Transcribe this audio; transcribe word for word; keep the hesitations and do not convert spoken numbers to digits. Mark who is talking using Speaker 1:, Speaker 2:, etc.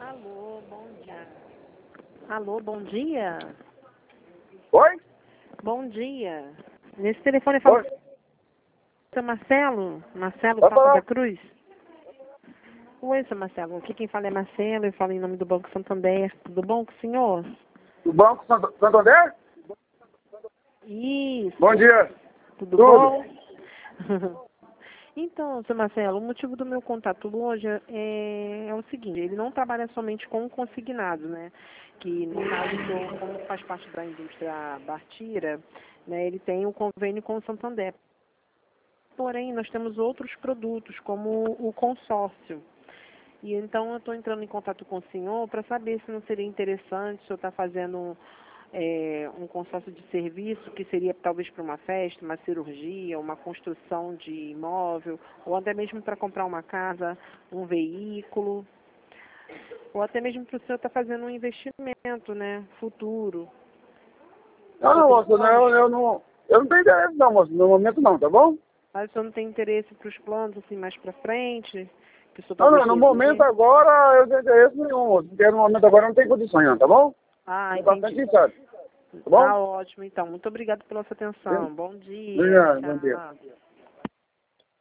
Speaker 1: Alô, bom dia. Alô, bom dia.
Speaker 2: Oi?
Speaker 1: Bom dia. Nesse telefone fala
Speaker 2: Oi?
Speaker 1: seu Marcelo? Marcelo
Speaker 2: Vai
Speaker 1: Papa
Speaker 2: falar.
Speaker 1: da Cruz? Oi, seu Marcelo. Aqui quem fala é Marcelo, eu falo em nome do Banco Santander. Tudo bom com o senhor?
Speaker 2: Do Banco Santo- Santander?
Speaker 1: Isso.
Speaker 2: Bom dia.
Speaker 1: Tudo,
Speaker 2: Tudo.
Speaker 1: bom? Então, seu Marcelo, o motivo do meu contato hoje é, é o seguinte, ele não trabalha somente com consignado, né? Que no caso, eu, como faz parte da indústria Bartira, né, ele tem um convênio com o Santander. Porém, nós temos outros produtos, como o consórcio. E então eu estou entrando em contato com o senhor para saber se não seria interessante o senhor estar fazendo é, um consórcio de serviço que seria talvez para uma festa, uma cirurgia, uma construção de imóvel, ou até mesmo para comprar uma casa, um veículo, ou até mesmo para o senhor estar fazendo um investimento, né, futuro.
Speaker 2: Não, não, moço,
Speaker 1: Planos?
Speaker 2: não, eu não. Eu não tenho interesse não, moço. No momento não, tá bom?
Speaker 1: Mas o senhor não tem interesse para os planos assim mais para frente? Que o senhor
Speaker 2: Não,
Speaker 1: talvez
Speaker 2: não, no
Speaker 1: deseje?
Speaker 2: momento agora eu não tenho interesse nenhum, moço. Porque no momento agora eu não tenho condições não, tá bom?
Speaker 1: Ah,
Speaker 2: Tô bastante
Speaker 1: entendi.
Speaker 2: sincero. Tá bom?
Speaker 1: Tá ótimo, então. Muito obrigada pela sua atenção. Bom dia.
Speaker 2: Obrigado, bom dia.
Speaker 1: Tchau.